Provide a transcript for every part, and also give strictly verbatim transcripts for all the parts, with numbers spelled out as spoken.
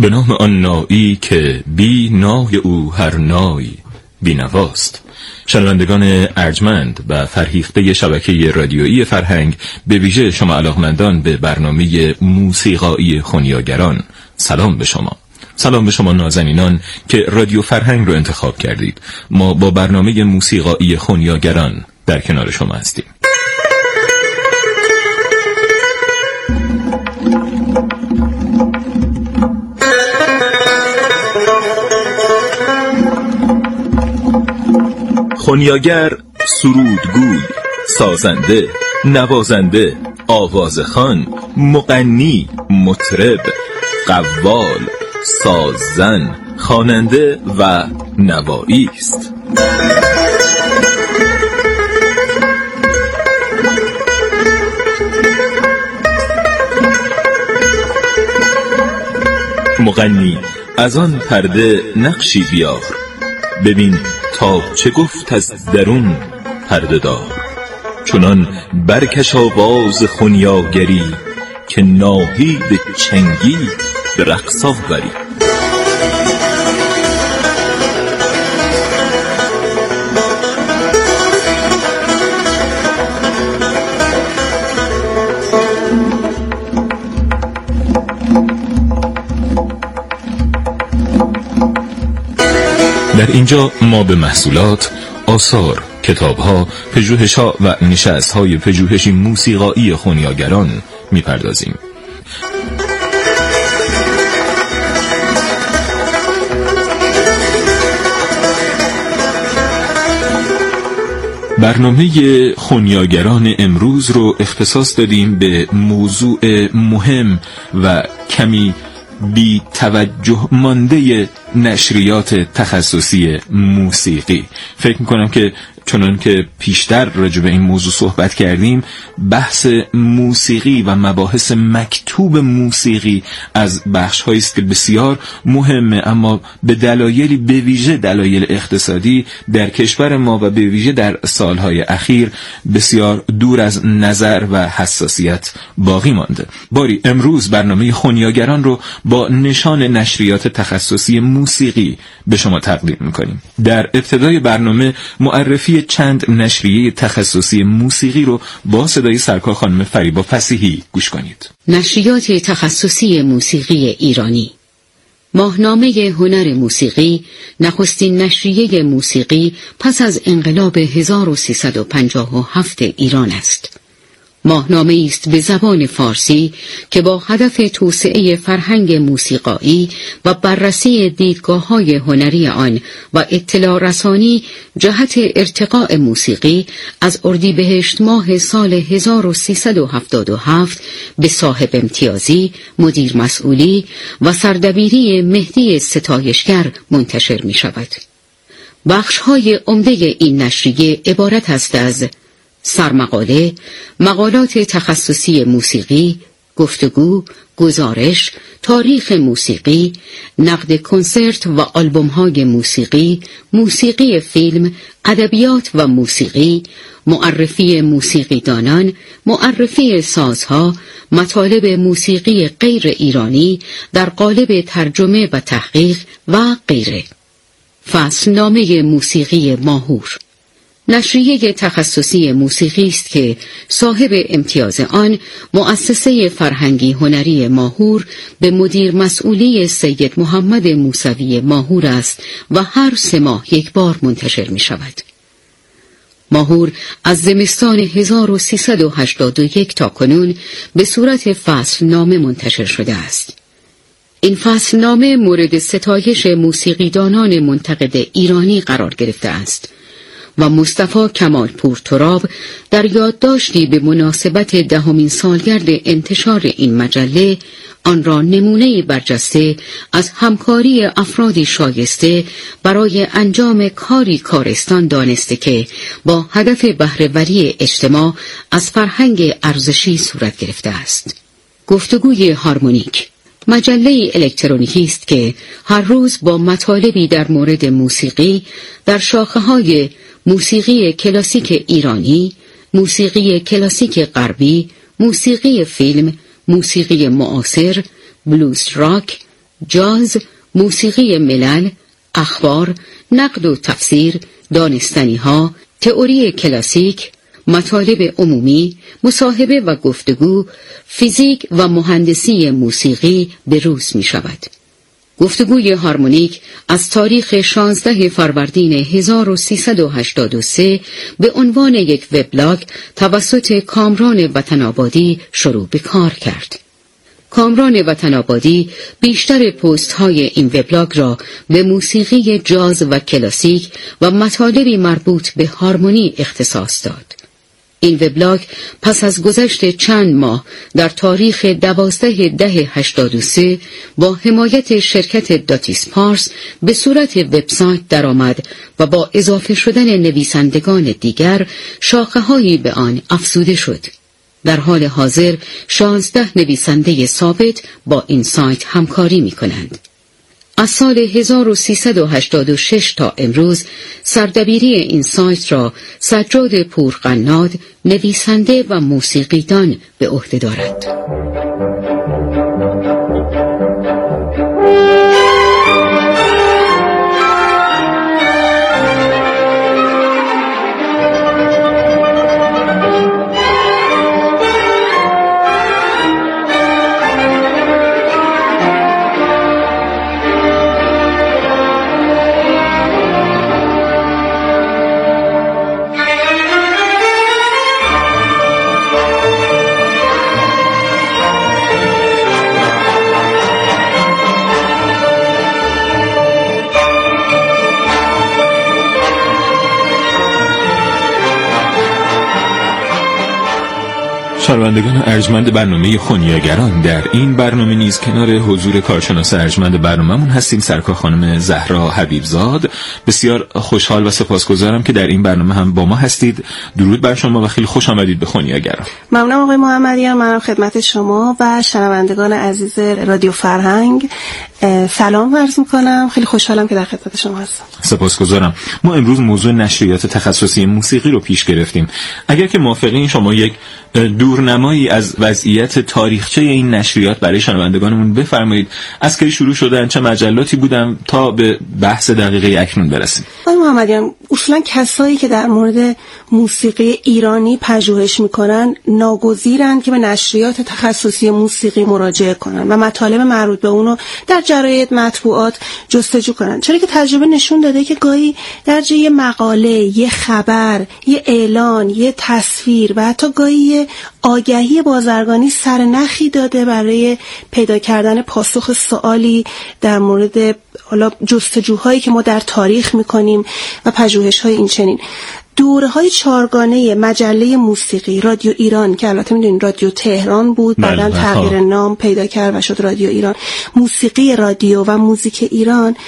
به نام آن نایی که بی نای او هر نای بی نواست. شنوندگان ارجمند و فرهیخته شبکه رادیویی فرهنگ، به ویژه شما علاقمندان به برنامه موسیقایی خونیاگران، سلام به شما. سلام به شما نازنینان که رادیو فرهنگ رو انتخاب کردید. ما با برنامه موسیقایی خونیاگران در کنار شما هستیم. خونیاگر، سرودگوی، سازنده، نوازنده، آوازخوان، مغنی، مطرب، قوال، سازن، خواننده و نوایی است. مغنی، از آن پرده نقشی بیار، ببین تا چه گفت از درون پرده دار. چنان برکش آواز خونیاگری که ناهید چنگی به رقص آوری. در اینجا ما به محصولات، آثار، کتاب‌ها، پژوهش‌ها و نشست‌های پژوهشی موسیقایی خونیاگران می‌پردازیم. برنامه خونیاگران امروز رو اختصاص دادیم به موضوع مهم و کمی بی توجه مانده نشریات تخصصی موسیقی. فکر میکنم که چنان که پیشتر راجع به این موضوع صحبت کردیم، بحث موسیقی و مباحث مکتوب موسیقی از بخش‌هایی است که بسیار مهمه، اما به دلایلی، به ویژه دلایل اقتصادی، در کشور ما و به ویژه در سالهای اخیر بسیار دور از نظر و حساسیت باقی مانده. باری امروز برنامه خونیاگران رو با نشان نشریات تخصصی موسیقی به شما تقدیم می‌کنیم. در ابتدای برنامه معرفی چند نشریه تخصصی موسیقی رو با صدای سرکار خانم فریبا فصیحی گوش کنید. نشریات تخصصی موسیقی ایرانی. ماهنامه هنر موسیقی، نخستین نشریه موسیقی پس از انقلاب هزار و سیصد و پنجاه و هفت ایران است. ماهنامه است به زبان فارسی که با هدف توسعه فرهنگ موسیقایی و بررسی دیدگاه‌های هنری آن و اطلاع رسانی جهت ارتقاء موسیقی از اردیبهشت ماه سال هزار و سیصد و هفتاد و هفت به صاحب امتیازی، مدیر مسئولی و سردبیری مهدی ستایشگر منتشر می شود. بخش‌های عمده این نشریه عبارت است از سرمقاله، مقالات تخصصی موسیقی، گفتگو، گزارش، تاریخ موسیقی، نقد کنسرت و آلبوم‌های موسیقی، موسیقی فیلم، ادبیات و موسیقی، معرفی موسیقی دانان، معرفی سازها، مطالب موسیقی غیر ایرانی در قالب ترجمه و تحقیق و غیره. فصلنامه موسیقی ماهور. نشریه تخصصی موسیقی است که صاحب امتیاز آن مؤسسه فرهنگی هنری ماهور به مدیر مسئولی سید محمد موسوی ماهور است و هر سه ماه یک بار منتشر می شود. ماهور از زمستان هزار و سیصد و هشتاد و یک تا کنون به صورت فصلنامه منتشر شده است. این فصلنامه مورد ستایش موسیقیدانان منتقد ایرانی قرار گرفته است و مصطفی کمال پور تراب در یادداشتی به مناسبت دهمین سالگرد انتشار این مجله آن را نمونه برجسته از همکاری افرادی شایسته برای انجام کاری کارستان دانسته که با هدف بهره‌وری اجتماع از فرهنگ ارزشی صورت گرفته است. گفتگوی هارمونیک مجله الکترونیکی است که هر روز با مطالبی در مورد موسیقی در شاخه‌های موسیقی کلاسیک ایرانی، موسیقی کلاسیک غربی، موسیقی فیلم، موسیقی معاصر، بلوز راک، جاز، موسیقی ملل، اخبار، نقد و تفسیر، دانستنی‌ها، تئوری کلاسیک، مطالب عمومی، مصاحبه و گفتگو، فیزیک و مهندسی موسیقی به روز می شود. گفتگوی هارمونیک از تاریخ شانزده فروردین هزار و سیصد و هشتاد و سه به عنوان یک وبلاگ توسط کامران وطن آبادی شروع به کار کرد. کامران وطن آبادی بیشتر پست های این وبلاگ را به موسیقی جاز و کلاسیک و مطالبی مربوط به هارمونی اختصاص داد. این وبلاگ پس از گذشت چند ماه در تاریخ دوازده ده هشتاد و سه با حمایت شرکت داتیس پارس به صورت وبسایت درآمد و با اضافه شدن نویسندگان دیگر شاخه‌هایی به آن افزوده شد. در حال حاضر شانزده نویسنده ثابت با این سایت همکاری می کنند. از سال هزار و سیصد و هشتاد و شش تا امروز سردبیری این سایت را سجاد پورقناد، نویسنده و موسیقیدان به عهده دارد. شنوندگان ارجمند برنامه خونیاگران، در این برنامه نیز کنار حضور کارشناس ارجمند برنامه‌مون هستیم سرکار خانم زهرا حبیبزاد. بسیار خوشحال و سپاسگزارم که در این برنامه هم با ما هستید. درود بر شما و خیلی خوش آمدید به خونیاگران. ممنونم آقای محمدیان. منم خدمت شما و شنوندگان عزیز رادیو فرهنگ سلام عرض می‌کنم. خیلی خوشحالم که در خدمت شما هستم. سپاسگزارم. ما امروز موضوع نشریات تخصصی موسیقی رو پیش گرفتیم. اگر که موافقین شما یک دورنمایی از وضعیت تاریخچه این نشریات برای شنوندگانمون بفرمایید. از کی شروع شدن، چه مجلاتی بودن تا به بحث دقیقه اکنون برسیم. آقای محمدیان، اصولا کسایی که در مورد موسیقی ایرانی پژوهش میکنن ناگزیرن که به نشریات تخصصی موسیقی مراجعه کنن و مطالب مربوط به اونو در جراید مطبوعات جستجو کنن، چرا که تجربه نشون داده که گاهی در جای یه مقاله، یه خبر، یه اعلان، یه تصویر و حتی گاهی آگهی بازرگانی سرنخی داده برای پیدا کردن پاسخ سوالی در مورد حالا جستجوهایی که ما در تاریخ میکنیم و پژوهش‌های این چنین. دوره‌های چهارگانه مجله موسیقی رادیو ایران که البته میدونید رادیو تهران بود، بعداً تغییر نام پیدا کرد و شد رادیو ایران، موسیقی رادیو و موزیک ایران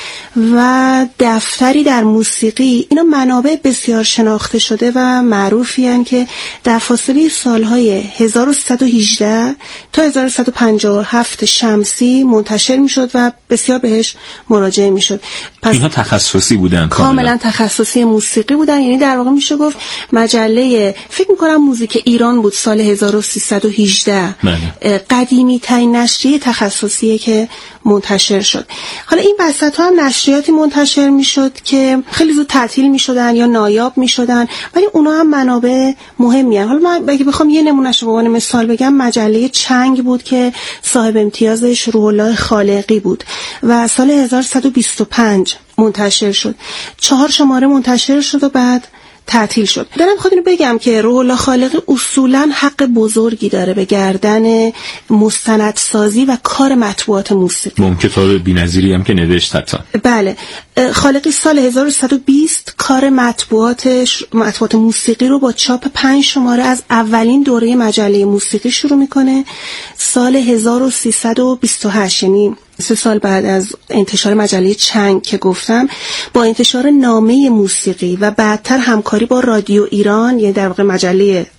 و دفتری در موسیقی، اینا منابع بسیار شناخته شده و معروفی هستند که در فاصله سالهای هزار و سیصد و هجده تا هزار و سیصد و پنجاه و هفت شمسی منتشر میشد و بسیار بهش مراجعه میشد. پس اینها تخصصی بودن، کاملا تخصصی موسیقی بودن. یعنی در واقع میشه گفت مجله فکر میکنم موزیک ایران بود سال هزار و سیصد و هجده، قدیمی ترین نشریه تخصصیه که منتشر شد. حالا این وسط ها هم نشریاتی منتشر میشد که خیلی زود تعطیل میشدن یا نایاب میشدن، ولی اونا هم منابع مهمی هستند. حالا من اگه بخوام یه نمونهش رو به عنوان مثال بگم، مجله چنگ بود که صاحب امتیازش روح الله خالقی بود و سال هزار و سیصد و بیست و پنج منتشر شد. چهار شماره منتشر شد و بعد تعطیل شد. دارم خودم بگم که روح الله خالقی اصولاً حق بزرگی داره به گردن مستندسازی و کار مطبوعات موسیقی. اون کتاب بی‌نظیری هم که نوشت حتی. بله، خالقی سال هزار و سیصد و بیست کار مطبوعاتش مطبوعات موسیقی رو با چاپ پنج شماره از اولین دوره مجله موسیقی شروع میکنه. سال هزار و سیصد و بیست و هشت، یعنی سه سال بعد از انتشار مجله چنگ که گفتم، با انتشار نامه موسیقی و بعدتر همکاری با رادیو ایران، یعنی در واقع مجله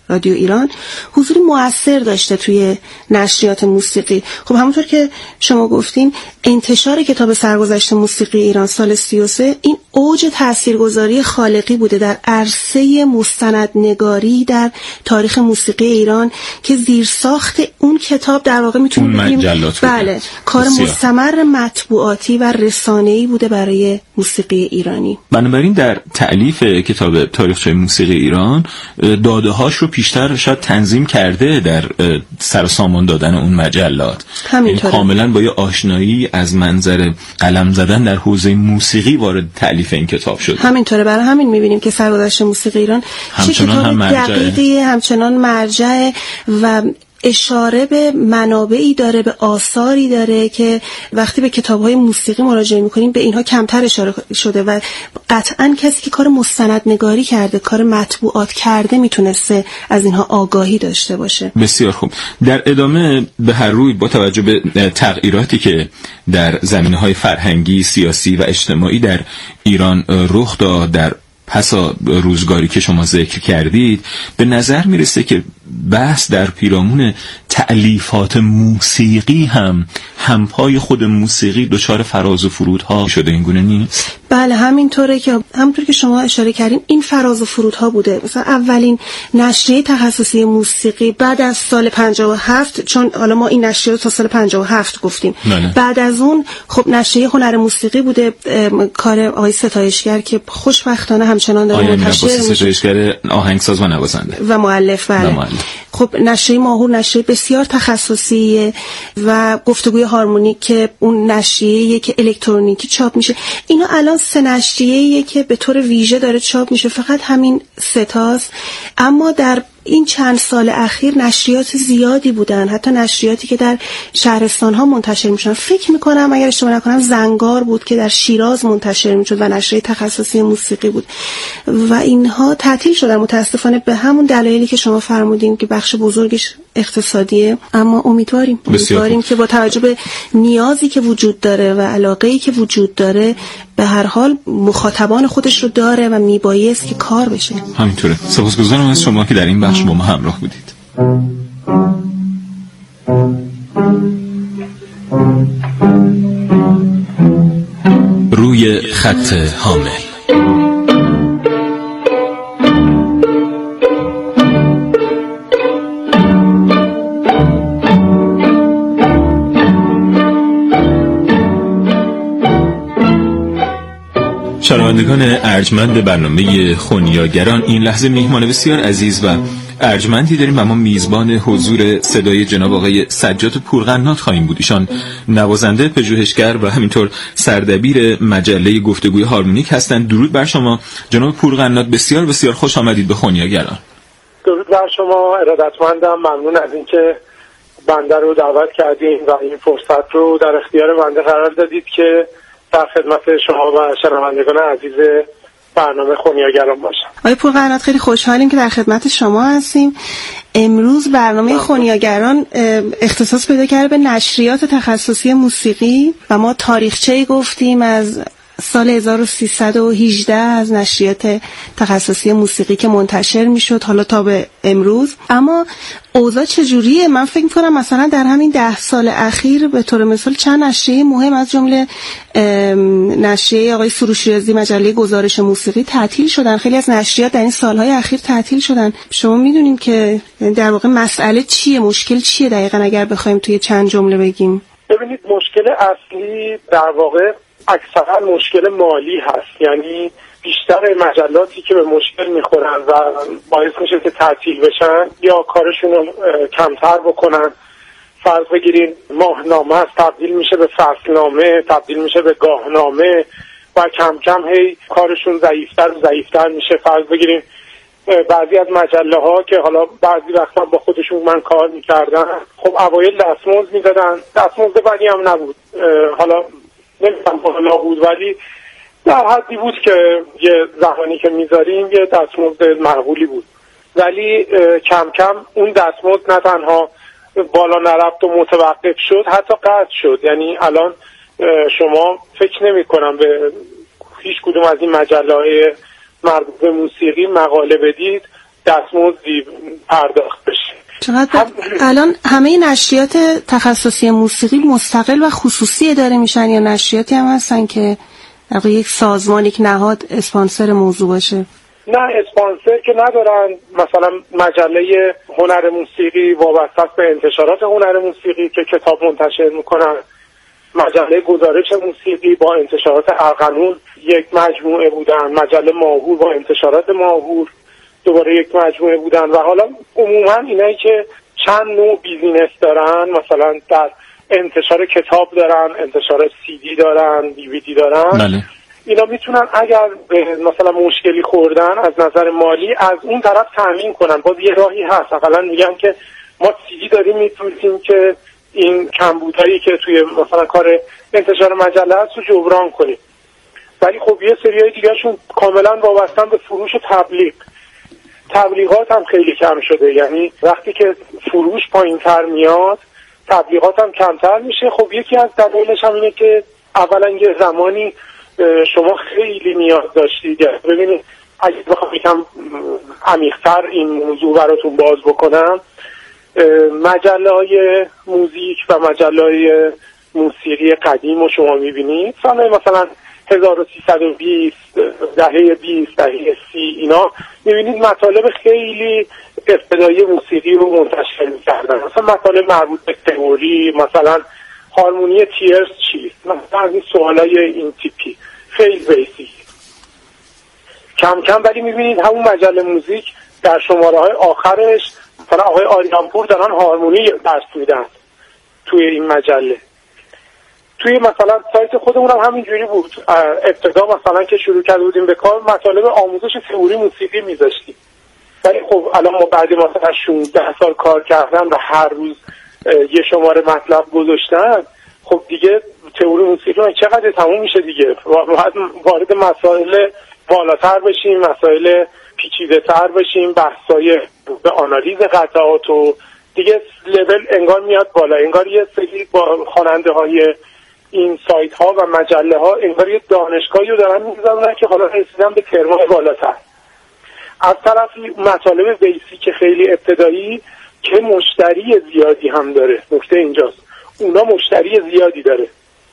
رادیو ایران حضوری مؤثر داشته توی نشریات موسیقی. خب همونطور که شما گفتین انتشار کتاب سرگذشت موسیقی ایران سال سی و سه این اوج تاثیرگذاری خالقی بوده در عرصه مستندنگاری در تاریخ موسیقی ایران که زیرساخت اون کتاب در واقع میتونیم بگیم بله کار مستمر مطبوعاتی و رسانه‌ای بوده برای موسیقی ایرانی. بنابراین در تألیف کتاب تاریخچه موسیقی ایران داده‌هاش رو پیشتر شاید تنظیم کرده در سر سامان دادن اون مجلات. همینطوره. کاملا با یه آشنایی از منظر قلم زدن در حوزه موسیقی وارد تألیف این کتاب شد. همینطوره. برای همین می‌بینیم که سرگذشت موسیقی ایران همچنان هم دقیقه همچنان مرجع و اشاره به منابعی داره، به آثاری داره که وقتی به کتاب‌های موسیقی مراجعه می‌کنیم به اینها کمتر اشاره شده و قطعاً کسی که کار مستندنگاری کرده، کار مطبوعات کرده میتونسته از اینها آگاهی داشته باشه. بسیار خوب. در ادامه به هر روی با توجه به تغییراتی که در زمینه‌های فرهنگی، سیاسی و اجتماعی در ایران رخ داد در پسا روزگاری که شما ذکر کردید، به نظر میرسه که بحث در پیرامون تألیفات موسیقی هم همپای خود موسیقی دچار فراز و فرودها شده. این گونه نیست؟ بله همینطوره که همونطور که شما اشاره کردین این فراز و فرودها بوده. مثلا اولین نشریه تخصصی موسیقی بعد از سال پنجاه و هفت، چون حالا ما این نشریه رو تا سال پنجاه و هفت گفتیم، بله. بعد از اون خب نشریه هنر موسیقی بوده، کار آقای ستایشگر که خوشبختانه همچنان داره منتشر میشه. ستایشگر آهنگساز و نوازنده و مؤلف. بله. خب نشریه ماهور نشریه بسیار تخصصیه و گفتگوی هارمونیک که اون نشریه‌ایه که الکترونیکی چاپ میشه. اینا الان سه نشریه‌ایه که به طور ویژه داره چاپ میشه، فقط همین سه تاست. اما در این چند سال اخیر نشریات زیادی بودن، حتی نشریاتی که در شهرستان ها منتشر میشن. فکر میکنم اگر اشتباه نکنم زنگار بود که در شیراز منتشر میشد و نشریه تخصصی موسیقی بود و اینها تعطیل شدن متاسفانه به همون دلایلی که شما فرمودین که بخش بزرگش اقتصادیه. اما امیدواریم امیدواریم که با توجه به نیازی که وجود داره و علاقه‌ای که وجود داره به هر حال مخاطبان خودش رو داره و میبایست که کار بشه. همینطوره. سپاسگزارم از شما که در این بخش با ما همراه بودید. روی خط حامل. شنوندگان ارجمند برنامه خونیاگران، این لحظه میهمان بسیار عزیز و ارجمندی داریم و ما میزبان حضور صدای جناب آقای سجاد پورقنات خواهیم بود. ایشان نوازنده، پژوهشگر و همینطور سردبیر مجله گفتگوی هارمونیک هستند. درود بر شما جناب پورقنات، بسیار بسیار خوش آمدید به خونیاگران. درود بر شما، ارادتمندم، ممنون از اینکه بنده رو دعوت کردین و این فرصت رو در اختیار بنده قرار دادید که در خدمت شما و شنوندگان عزیز برنامه خونیاگران باشم. آقای پورقنات خیلی خوشحالیم که در خدمت شما هستیم. امروز برنامه خونیاگران اختصاص پیدا کرده به نشریات تخصصی موسیقی و ما تاریخچه‌ای گفتیم از سال هزار و سیصد و هجده از نشریات تخصصی موسیقی که منتشر میشد حالا تا به امروز. اما اوضاع چجوریه؟ من فکر میکنم مثلا در همین ده سال اخیر به طور مثال چند نشریه مهم از جمله نشریه آقای سروشیرازی مجله گزارش موسیقی تعطیل شدن. خیلی از نشریات در این سالهای اخیر تعطیل شدن. شما میدونین که در واقع مسئله چیه؟ مشکل چیه دقیقاً اگر بخوایم توی چند جمله بگیم؟ ببینید مشکل اصلی در واقع اکثرا مشکل مالی هست. یعنی بیشتر مجلاتی که به مشکل میخورن و باعث میشه که تعطیل بشن یا کارشون رو کمتر بکنن. فرض بگیرین ماهنامه است تبدیل میشه به فصلنامه، تبدیل میشه به گاهنامه و کم کم هی کارشون ضعیفتر و ضعیفتر میشه. فرض بگیرین بعضی از مجله ها که حالا بعضی وقتا با خودشون من کار میکردن، خب اوایل دستمزد میدادن، دستمزد بدی هم نبود، حالا نمیدونم بالا بود ولی در حدی بود که یه زمانی که میذاریم یه دستمزد معقولی بود. ولی کم کم اون دستمزد نه تنها بالا نرفت و متوقف شد، حتی قطع شد. یعنی الان شما فکر نمی کنم به هیچ کدوم از این مجله های مربوط به موسیقی مقاله بدید دستمزدی پرداخت بشه. چقدر هم... الان همه نشریات تخصصی موسیقی مستقل و خصوصی اداره میشن یا نشریاتی هم هستن که در یک سازمان، یک نهاد اسپانسر موضوع باشه؟ نه، اسپانسر که ندارن. مثلا مجله هنر موسیقی وابسته است به انتشارات هنر موسیقی که کتاب منتشر میکنن. مجله گزارش موسیقی با انتشارات ارغنون یک مجموعه بودن. مجله ماهور با انتشارات ماهور دوباره یک مجموعه بودن. و حالا عموما اینایی که چند نوع بیزینس دارن، مثلا در انتشار کتاب دارن، انتشار سی دی دارن، دی وی دی دارن، بله. اینا میتونن اگر مثلا مشکلی خوردن از نظر مالی از اون طرف تامین کنن. باز یه راهی هست، مثلا میگن که ما سی دی داریم میتونیم که این کمبودهایی که توی مثلا کار انتشار مجله هست رو جبران کنیم. ولی خب یه سریای دیگه‌شون کاملا وابستن به فروش و تبلیغ. تبلیغات هم خیلی کم شده، یعنی وقتی که فروش پایین‌تر میاد تبلیغات هم کمتر میشه. خب یکی از دلایلش هم اینه که اولا یه زمانی شما خیلی نیاز داشتید. ببینید اگه بخوام یکم عمیق‌تر این موضوع براتون باز بکنم، مجله‌های موزیک و مجله‌های موسیقی قدیم رو شما می‌بینید سال مثلا هزار و سیصد و بیست، دهه بیست، دهه سی، اینا می‌بینید مطالب خیلی ابتدایی موسیقی رو منتشر می‌کردن. مثلا مطالب مربوط به تئوری، مثلا هارمونی تیرز چیست، مثلا از این سوالای این تیپی خیلی بیسیک. کم کم ولی می‌بینید همون مجله موزیک در شماره‌های آخرش مثلا آقای آریانپور دارن هارمونی درس میدن توی این مجله. توی مثلا سایت خودمون هم همینجوری بود. ابتدا مثلا که شروع کرده بودیم به کار مطالب آموزش تئوری موسیقی میذاشتیم. ولی خب الان ما بعد مثلا شانزده سال کار کردن و هر روز یه شماره مطلب گذاشتن، خب دیگه تئوری موسیقی چقدر تموم میشه دیگه. باید وارد مسائل بالاتر بشیم، مسائل پیچیده تر بشیم، بحثای به آنالیز قطعات و دیگه لول انگار میاد بالا. انگار یه سری با خواننده های این سایت ها و مجله ها انگار یه دانشگاهی رو دارن می‌ذارن که حالا رسیدن به ترمای بالاتر. از طرفی مطالب بیسیک خیلی ابتدایی که مشتری زیادی هم داره. نکته اینجاست، اونا مشتری زیادی داره.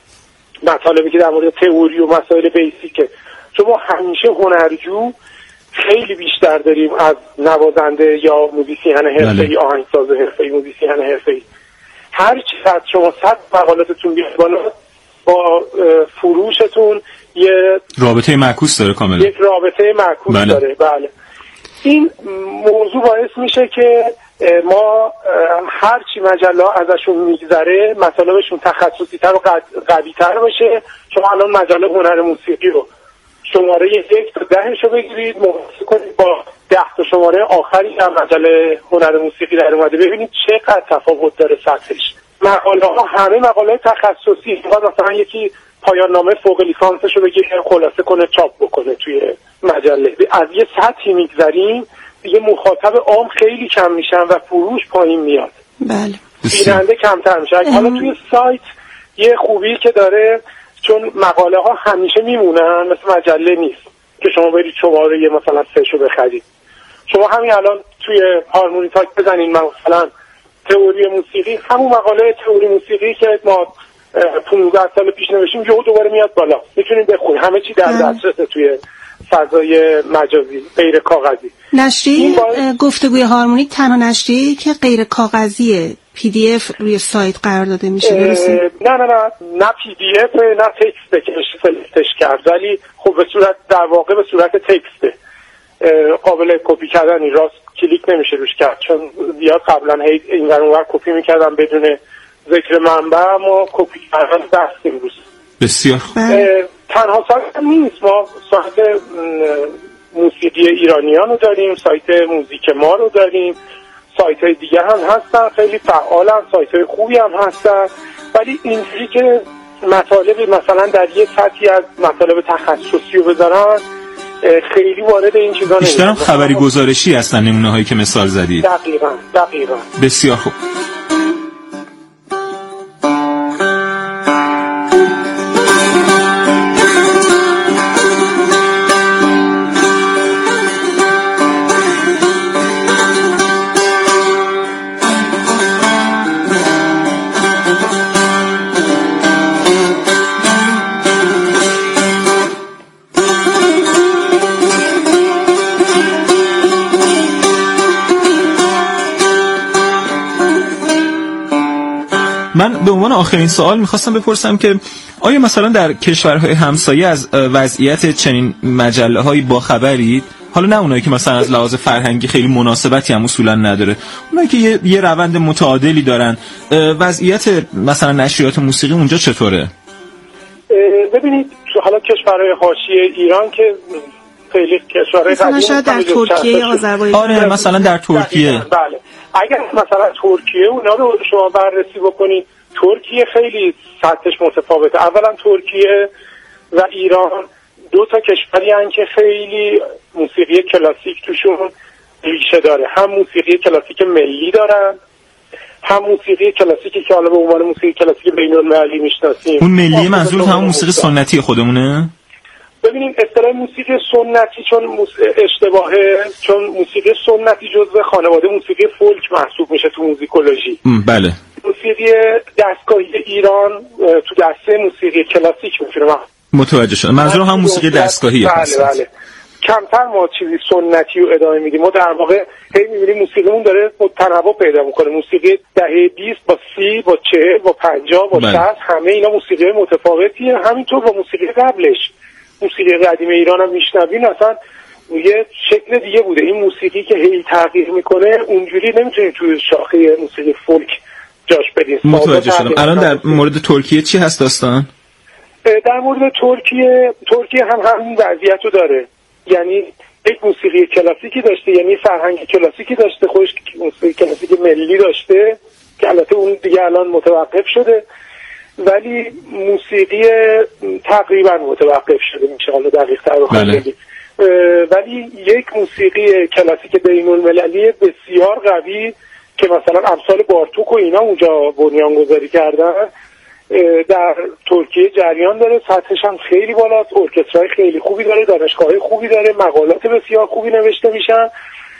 مطالبی که در مورد تئوری و مسائل بیسیکه، چون ما همیشه هنرجو خیلی بیشتر داریم از نوازنده یا موزیسین حرفه‌ای، آهنگساز حرفه‌ای، موزیسین حرفه‌ای. هر چقدر شما صد مقالاتتون بیاد بالا، با فروشتون یه رابطه معکوس داره کاملا. یک رابطه معکوس بله. داره. بله. این موضوع باعث میشه که ما هر چی مجله ازشون میگذره مطالبشون تخصصی تر و قوی تر بشه. شما الان مجله هنر موسیقی رو شماره یک تا دهش رو بگیرید مقایسه کنید با ده تا شماره آخری هم مجله هنر موسیقی در اومده، ببینید چقدر تفاوت داره سطحش. مقاله ها همه مقاله تخصصی، مثلا یکی پایان نامه فوق لیسانسش رو بگیره خلاصه کنه چاپ بکنه توی مجله. از یه سطحی میگذریم دیگه مخاطب عام خیلی کم میشن و فروش پایین میاد. بله. بیننده کمتر میشه. حالا توی سایت یه خوبی که داره، چون مقاله ها همیشه میمونن، مثل مجله نیست که شما برید شماره یه مثلا سهشو بخرید. شما همین الان توی هارمونی تاک بزنین مثلا تئوری موسیقی، همون مقاله تئوری موسیقی که ما پانزده سال پیش نوشتیم یهو دوباره میاد بالا، میتونید بخونید. همه چی در دسترسه توی فضای مجازی غیر کاغذی. نشریه باید... گفتگوی هارمونیک تنها نشریه‌ای که غیر کاغذیه، پی دی اف روی سایت قرار داده میشه درسته؟ نه نه نه نه پی دی اف نه تکسته که سلکتش کرد، ولی خب به صورت در واقع به صورت تکسته، قابل کپی کردنی، راست کلیک نمیشه روش کرد، چون زیاد قبلا هی این ور اون ور کپی میکردم بدون ذکر منبع، ما کپی کردن دستیم روز. بسیار تنها سایت نیست، ما سایت موسیقی ایرانیان رو داریم، سایت موزیک ما رو داریم، سایت های دیگه هم هستن خیلی فعالن، سایت های خوبی هم هستن، ولی اینجوری که مطالب مثلا در یه سطحی از مطالب تخصصی رو بذارن خیلی وارد این چیزا نمیشن. بیشتر هم خبری گزارشی هستن نمونه هایی که مثال زدید. دقیقاً دقیقاً. بسیار خوب. من به عنوان آخرین سوال میخواستم بپرسم که آیا مثلا در کشورهای همسایه از وضعیت چنین مجله‌هایی با خبرید؟ حالا نه اونایی که مثلا از لحاظ فرهنگی خیلی مناسبتی هم اصولا نداره، اونایی که یه, یه روند متعادلی دارن، وضعیت مثلا نشریات موسیقی اونجا چطوره؟ ببینید حالا کشورهای حاشیه ایران که خیلی کشورهای مثلا شاید در ترکیه یا آذربایجان، آره مثلا در ترکیه، بله اگر مثلا ترکیه اونا رو شما بررسی بکنید، ترکیه خیلی سطحش متفاوته. اولا ترکیه و ایران دو تا کشوری هستن که خیلی موسیقی کلاسیک توشون ریشه داره، هم موسیقی کلاسیک ملی دارن، هم موسیقی کلاسیکی که حالا به عنوان موسیقی کلاسیک بین‌المللی میشناسیم. اون ملی منظور همون موسیقی سنتی خودمونه؟ ببینیم اصطلاح موسیقی سنتی چون موس... اشتباهه، چون موسیقی سنتی جزو خانواده موسیقی فولک محسوب میشه تو موزیکولوژی. بله. موسیقی دستگاهی ایران تو دسته موسیقی کلاسیک میتونه متوجه شدم. منظور هم موسیقی دستگاهیه. بله بله. کمتر ما چیزی سنتی رو ادامه میدیم. ما در واقع هی میبینیم موسیقیمون داره تنوع پیدا میکنه. موسیقی دهه بیست با سی با چهل با پنجاه با شصت همه اینا موسیقی متفاوتیه. همینطور با موسیقی قبلش، موسیقی قدیم ایران هم میشنوین اصلا یه شکل دیگه بوده. این موسیقی که هی تغییر میکنه اونجوری نمیتونیم توی شاخه موسیقی فولک جاش بدیم. متوجه شدم. الان در مورد ترکیه چی هست داستان؟ در مورد ترکیه ترکیه هم همین وضعیت رو داره، یعنی یک موسیقی کلاسیکی داشته، یعنی فرهنگ کلاسیکی داشته، خودش موسیقی کلاسیک ملی داشته که البته اون دیگه الان متوقف شده، ولی موسیقی تقریبا متوقف شده میشه حالا دقیق تر رو خواهیم بگیم. ولی یک موسیقی کلاسیک بین‌المللی بسیار قوی که مثلا امثال بارتوک و اینا اونجا بنیانگذاری کردن در ترکیه جریان داره. سطحش هم خیلی بالاست، ارکسترای خیلی خوبی داره، دانشگاه‌های خوبی داره، مقالات بسیار خوبی نوشته میشن.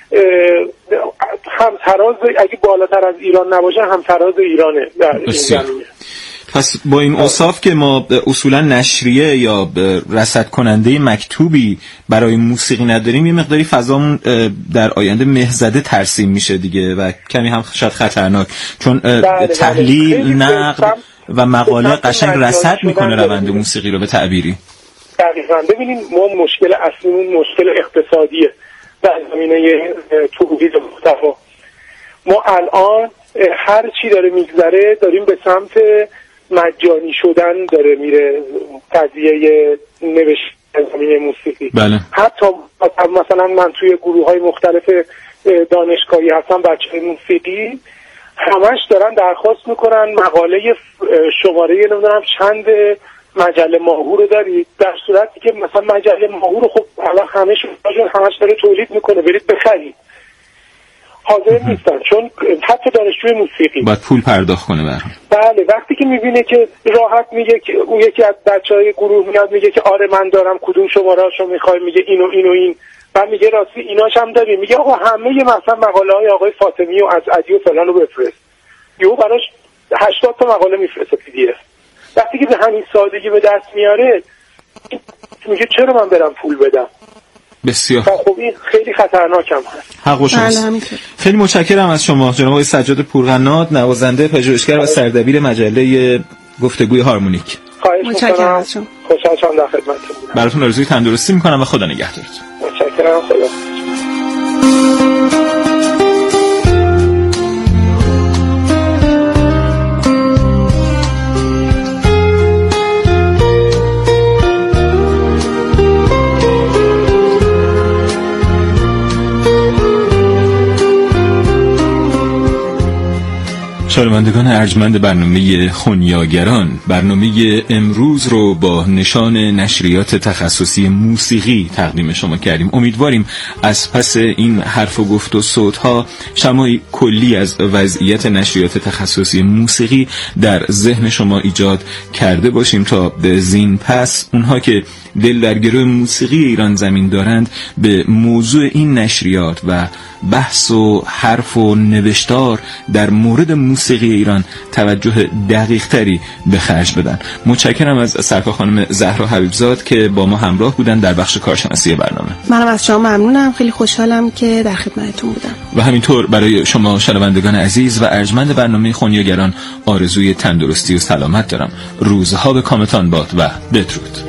همتراز اگه بالاتر از ایران نباشه همتراز ایرانه در این زمینه. پس با این اوصاف که ما اصولا نشریه یا رصد کننده مکتوبی برای موسیقی نداریم، یه مقداری فضامون در آینده مهزده ترسیم میشه دیگه و کمی هم شاید خطرناک، چون بله تحلیل بله. نقد و مقاله قشنگ رصد میکنه روند موسیقی رو به تعبیری. دقیقاً. ببینیم ما مشکل اصلیمون مشکل اقتصادیه در زمینه تولید محتوا. ما الان هر چی داره میگذره داریم به سمت مجانی شدن داره میره قضیه نوشتن زمینه موسیقی. بله. حتی مثلا من توی گروه‌های مختلف دانشگاهی هستم، بچه‌های موسیقی همش دارن درخواست میکنن مقاله شماره نمیدونم چند مجله ماهور رو دارید، در صورتی که مثلا مجله ماهور رو خب الان همه شما همش داره تولید میکنه، برید بخرید. حاضر نیستن چون حتی دانشجوی موسیقی باید پول پرداخت کنه برام. بله. وقتی که میبینه که راحت میگه که اون یکی از بچهای گروه میاد میگه که آره من دارم کدوم شماره‌اشو میخوای، میگه اینو اینو این، بعد میگه راستی ایناش هم داریم، میگه آقا همه مثلا مقاله های آقای فاطمی و از عدی و فلان رو بفرست. یهو براش هشتاد تا مقاله میفرسته پی دی اف. وقتی که به همین سادگی به دست میاره میگه چرا من برم پول بدم؟ بسیار خب این خیلی خطرناک هم هست. حق شماست. خیلی متشکرم از شما جناب آقای سجاد پورقنات، نوازنده، پژوهشگر و سردبیر مجله گفتگوی هارمونیک. خواهش می‌کنم. خوشحال شدم در خدمتتون بودم. براتون آرزوی تندرستی می‌کنم و خدا نگهدارتون. متشکرم. خدا. شنوندگان ارجمند برنامه خونیاگران، برنامه امروز رو با نشان نشریات تخصصی موسیقی تقدیم شما کردیم. امیدواریم از پس این حرف و گفت و صوت‌ها شمایی کلی از وضعیت نشریات تخصصی موسیقی در ذهن شما ایجاد کرده باشیم تا به زین پس اونها که دل در گروه موسیقی ایران زمین دارند به موضوع این نشریات و بحث و حرف و نوشتار در مورد موسیقی موسیقی ایران توجه دقیق تری به خرج بدن. متشکرم از سرکار خانم زهرا حبیبزاد که با ما همراه بودن در بخش کارشناسی برنامه. منم از شما ممنونم، خیلی خوشحالم که در خدمتتون بودم. و همینطور برای شما شنوندگان عزیز و ارجمند برنامه خونیاگران آرزوی تندرستی و سلامت دارم. روزها به کامتان باد و بدرود.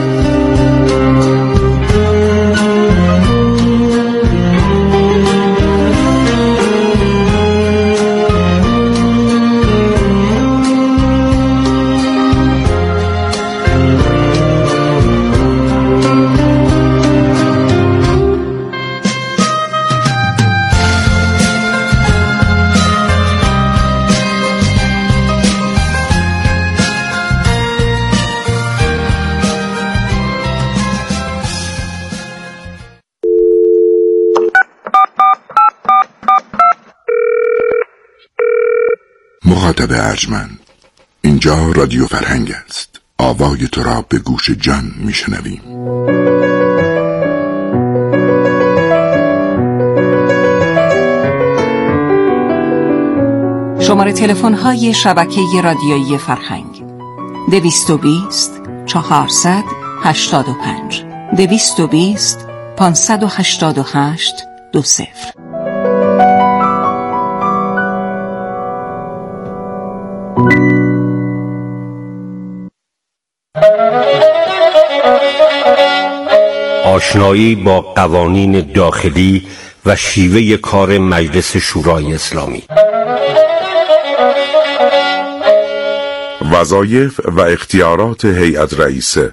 مخاطب ارجمند، اینجا رادیو فرهنگ است. آوای تو را به گوش جان میشنویم. شماره تلفن های شبکه رادیویی فرهنگ: دویست و بیست چهارصد هشتاد و پنج دویست و بیست پانصد و هشتاد و هشت دو صفر. آشنایی با قوانین داخلی و شیوه کار مجلس شورای اسلامی. وظایف و اختیارات هیئت رئیسه: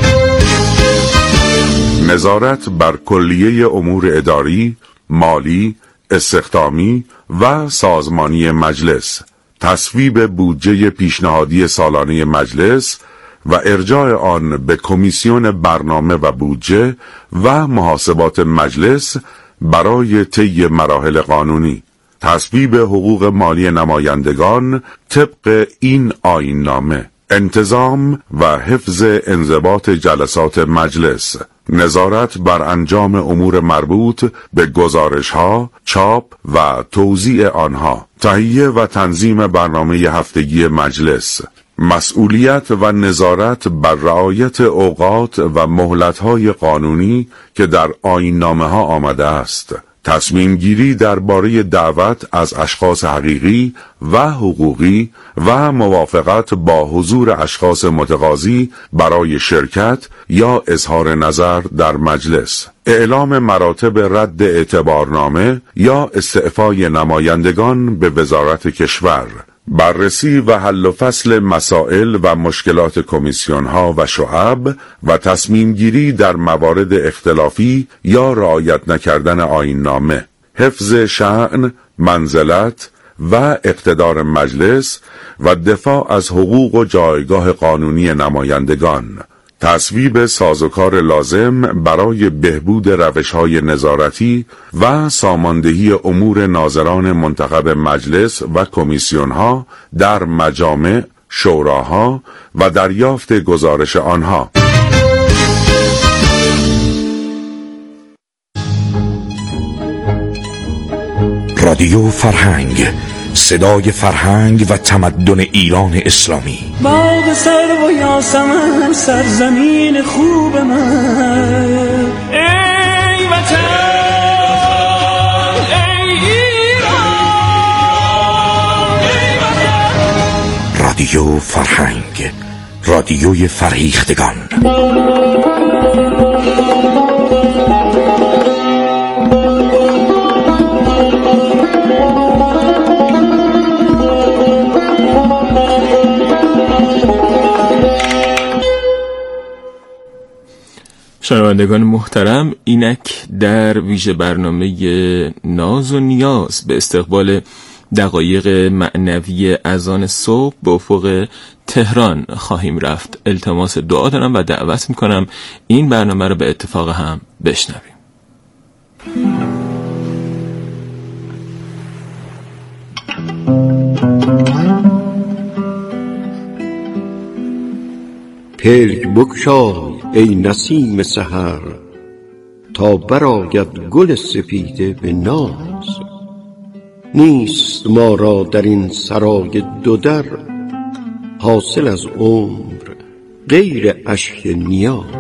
نظارت بر کلیه امور اداری، مالی، استخدامی و سازمانی مجلس، تصویب بودجه پیشنهادی سالانه مجلس و ارجاع آن به کمیسیون برنامه و بودجه و محاسبات مجلس برای طی مراحل قانونی، تصویب حقوق مالی نمایندگان طبق این آیین نامه، انتظام و حفظ انضباط جلسات مجلس، نظارت بر انجام امور مربوط به گزارش‌ها، چاپ و توزیع آنها، تهیه و تنظیم برنامه هفتگی مجلس، مسئولیت و نظارت بر رعایت اوقات و مهلت‌های قانونی که در آیین‌نامه‌ها آمده است، تصمیم گیری درباره دعوت از اشخاص حقیقی و حقوقی و موافقت با حضور اشخاص متقاضی برای شرکت یا اظهار نظر در مجلس، اعلام مراتب رد اعتبارنامه یا استعفای نمایندگان به وزارت کشور، بررسی و حل و فصل مسائل و مشکلات کمیسیون‌ها و شعب و تصمیم گیری در موارد اختلافی یا رعایت نکردن آیین‌نامه، حفظ شأن، منزلت و اقتدار مجلس و دفاع از حقوق و جایگاه قانونی نمایندگان، تصویب سازوکار لازم برای بهبود روش‌های نظارتی و ساماندهی امور ناظران منتخب مجلس و کمیسیون‌ها در مجامع، شوراها و دریافت گزارش آنها. رادیو فرهنگ، صدای فرهنگ و تمدن ایران اسلامی. باغ سرو و یاسمن، سرزمین خوب من، ای وطن، ای ایران، ای وطن. رادیو فرهنگ، رادیوی فرهیختگان. شنوندگان محترم، اینک در ویژه برنامه ناز و نیاز به استقبال دقایق معنوی اذان صبح به افق تهران خواهیم رفت. التماس دعا دارم و دعوت میکنم این برنامه رو به اتفاق هم بشنویم. پلک بگشای ای نسیم سحر، تا برآید گل سپیده به ناز. نیست ما را در این سرای دو در، حاصل از عمر غیر اشک نیاز.